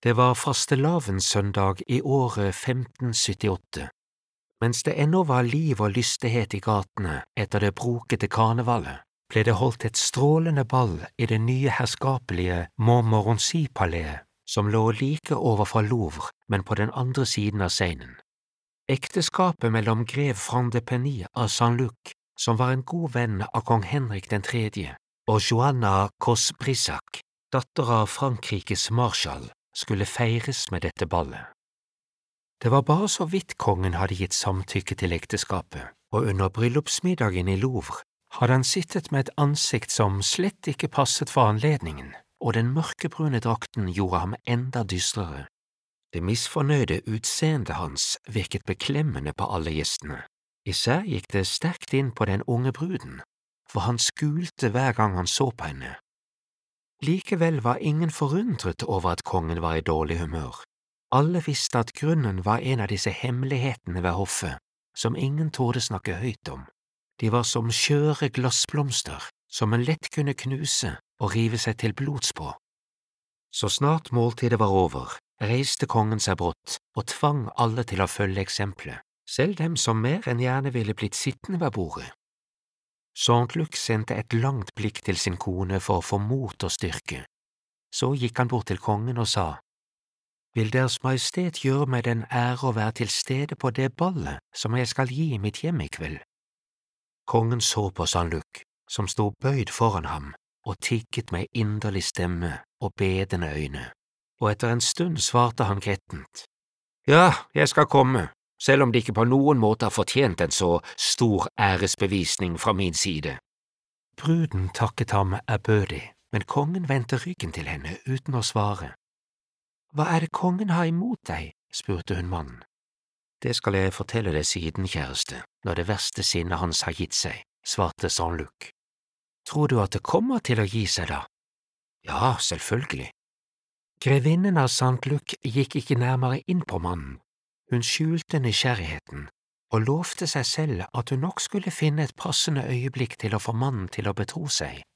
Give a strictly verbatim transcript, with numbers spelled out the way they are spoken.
Det var fastelavnssøndag i året femten syttiåtte. Mens det ennå var liv og lystighet i gatene etter det brokete karnevalet, ble det holdt et strålende ball i det nye herskapelige Montmorency-paleet, som lå like overfor Louvre, men på den andre siden av Seinen. Ekteskapet mellom grev Front-de-Penny av Saint-Luc, som var en god venn av kong Henrik den tredje, og Joanna Cosbrissac, datter av Frankrikes marskall, skulle feires med dette ballet. Det var bare så vidt kongen hadde gitt samtykke til ekteskapet, og under bryllupsmiddagen i Louvre hadde han sittet med et ansikt som slett ikke passet for anledningen, og den mørkebrune drakten gjorde ham enda dystrere. Det misfornøyde utseendet hans virket beklemmende på alle gjestene. Især gikk det sterkt inn på den unge bruden, for han skulte hver gang han så på henne. Likevel var ingen forundret over at kongen var i dårlig humør. Alle visste at grunnen var en av disse hemmelighetene ved hoffet, som ingen torde snakke høyt om. De var som skjøre glassblomster, som en lett kunne knuse og rive seg til blods på. Så snart måltidet var over, reiste kongen seg brått og tvang alle til å følge eksempelet, selv dem som mer enn gjerne ville blitt sittende ved bordet. Saint-Luc sendte et langt blikk til sin kone for å få mot og styrke. Så gikk han bort til kongen og sa, «Vil Deres Majestet gjøre meg den ære å være til stede på det ballet som jeg skal gi i mitt hjem i kveld?» Kongen så på Saint-Luc, som sto bøyd foran ham og tigget med inderlig stemme og bedende øyne, og etter en stund svarte han grettent, «Ja, jeg skal komme, selv om det ikke på noen måte har fortjent en så stor æresbevisning fra min side.» Bruden takket ham ærbødig, men kongen vendte ryggen til henne uten å svare. «Hva er det kongen har imot deg?» spurte hun mannen. «Det skal jeg fortelle deg siden, kjæreste, når det verste sinnet hans har gitt seg», svarte Saint-Luc. «Tror du at det kommer til å gi seg da?» «Ja, selvfølgelig.» Grevinnen av Saint-Luc gikk ikke nærmere inn på mannen. Hun skjulte nysgjerrigheten og lovte seg selv at hun nok skulle finne et passende øyeblikk til å få mannen til å betro seg.